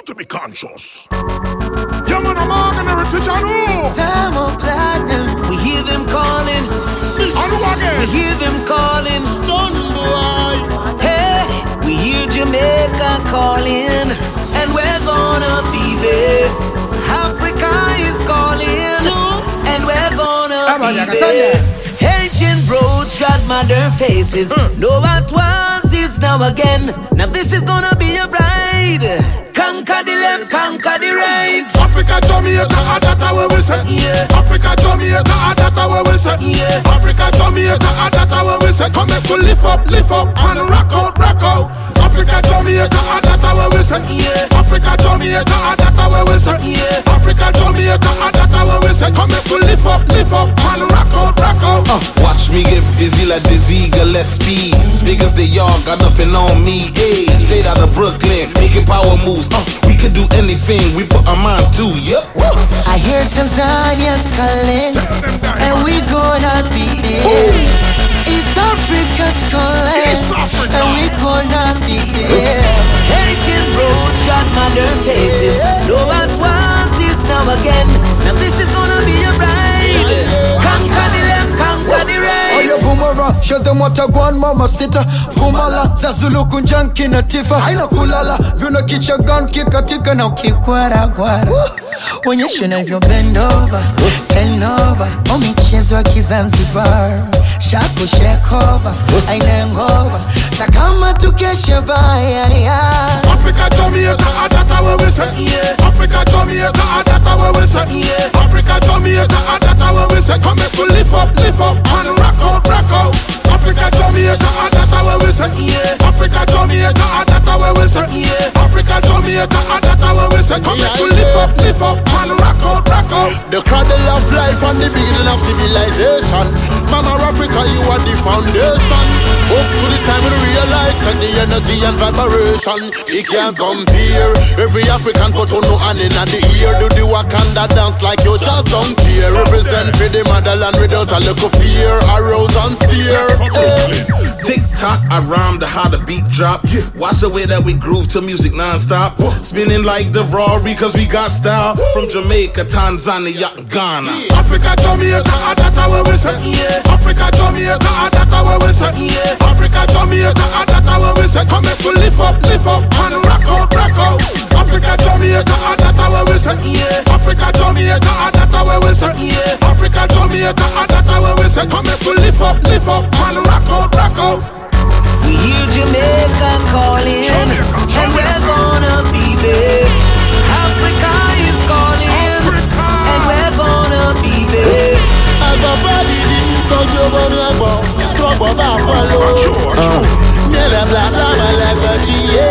to be conscious. Yeah, man, I'm an heritage, I know. Time of platinum. We hear them calling. I know again. We hear them calling. Stone boy. Hey, we hear Jamaica calling. And we're gonna be there. Africa is calling. And we're gonna be there. Ancient broad-shot modern faces. No at once is now again. Now this is gonna be a bride. Conquer the left, conquer the right. Africa, Jamaica, that's where we say. Yeah. Africa, Jamaica, that's where we say. Yeah. Africa, Jamaica, that's where we say. Come make we lift up, and rock out, rock out. Africa, Jamaica, that's where we say. Yeah. Africa, Jamaica, that's where we say. Yeah. Africa, Jamaica, that's where we say. Come make we lift up, and rock out, rock out. Watch me get busy like this eagle, less speed. As big as they all, got nothing on me. Hey, straight out of Brooklyn, making power moves. We can do anything, we put our minds to, yep. I hear Tanzania's calling, and we gonna be there. East Africa's calling, and we gonna be there. Ancient broad-shot modern faces. No at once is now again. Now this is gonna be a bride. Conquer the left, conquer the right. Oh, yeah, Boomera, show them what I want, mama sita. Boomala, Zazulu kunjanki na tifa. Haina kulala, vuna kicha gun, kikatika na ukikwara kwara. Onyesha navyo bend over, o michezo ya Kizanzibar. Shaku shake over, aina ngova. Takama tukeshe baya ya. Africa, Jamaica, that's where we say. Yeah. Africa, Jamaica, that's where we say. Yeah. Africa, Jamaica, that's where we say. Come make we lift up, and rock out, rock out. Africa, Jamaica, that's where we say. Yeah. Africa, Jamaica, that's where we say. Yeah. Africa, Jamaica, that's where we say. Come make we lift up, and rock out, rock out. The cradle of life and the beginning of civilization. Mama Africa, you are the foundation. Up to the time we realize that the energy and vibration, it can't compare. Every African put on no hand in the ear. Do the Wakanda dance like you just don't care. Represent for the motherland without a little fear. Arrows and spear. Tick tock, I rhyme to how the beat drop. Watch the way that we groove to music non-stop. Spinning like the Rory cause we got style. From Jamaica, Tanzania, Ghana. Africa, Jamaica, that's where we say. Yeah. Africa, Jamaica, that's where we say. Yeah. Africa, Jamaica, that's where we say. Come make we lift up, and rock out, rock out. Africa, Jamaica, that's where we say. Yeah. Africa, Jamaica, that's where we say. Yeah. Africa, Jamaica, that's where we say. Come make we lift up, and rock out, rock out. We hear Jamaica calling, and we're gonna be there. Africa is calling, and we're gonna be there. Everybody didn't talk about trouble, follow. Never blah blah blah like a GA.